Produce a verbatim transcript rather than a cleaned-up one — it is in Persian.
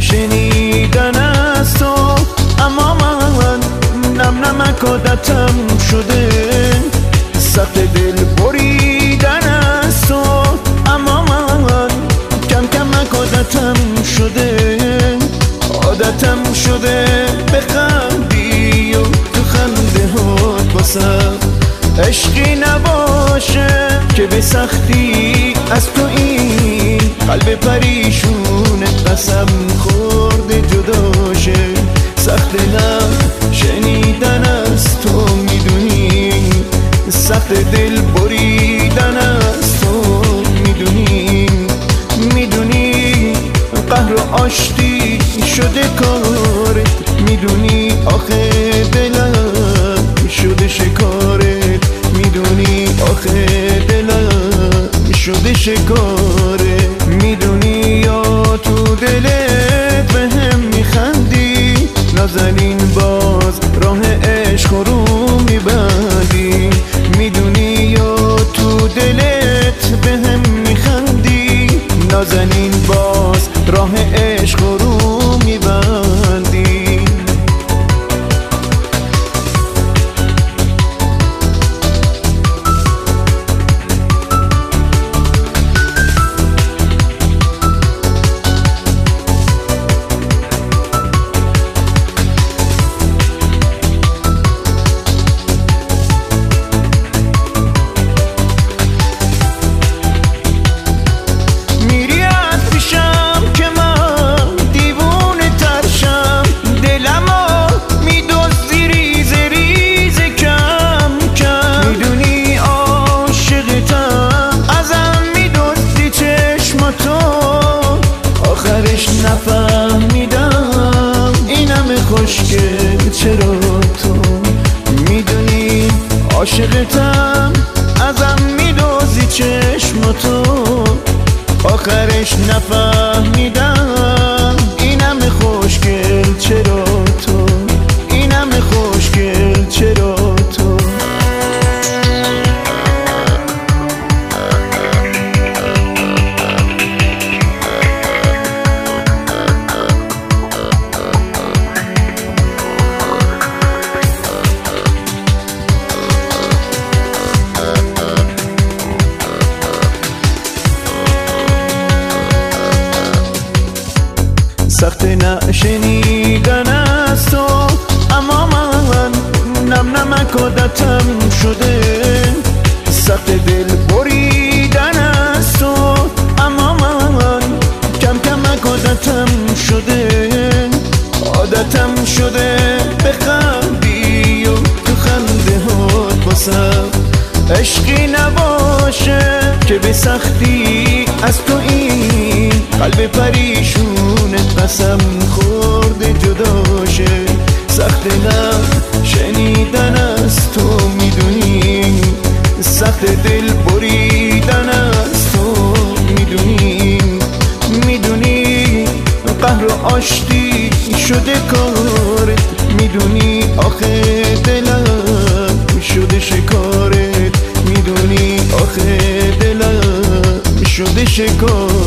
شنیدن از تو، اما من نم نمک عادتم شده. سخت دل بریدن از تو، اما من کم کمک عادتم شده. عادتم شده بخندی و تو خنده هات واسم عشقی نباشه که به سختی از تو این قلب پریشون قسم خورده جداشه. سخت دلم شنیدن از تو میدونی، سخت دل بریدن از تو میدونی. میدونی قهر و آشتی شده کارت، میدونی آخه دلم شده شکارت. میدونی آخه دلم شده شکارت. میدونی یا تو دلت به هم میخندی، نازنین باز راه عشق رو میبندی. میدونی یا تو دلت به هم میخندی، نازنین باز راه عشق رو میبندی. نفهمیدم این همه خوشگل چرا تو میدونی عاشقتم، ازم میدوزی چشماتو. آخرش نفهمیدم این همه خوشگل چرا تو، این همه خوشگل چرا تو. سخت نشنیدن از تو، اما من نم نمک عادتم شده. سخت دل بریدن از تو، اما من کم کمک عادتم شده. عادتم شده بخندی و تو خنده هات واسم عشقی نباشه که به سختی از تو این قلب پریشون قسم خورده جداشه. سخت دلم شنیدن از تو میدونی، سخت دل بریدن از تو میدونی. میدونی قهر و آشتی شده کارت، میدونی آخه دلم شده شکارت. میدونی آخه دلم شده شکارت.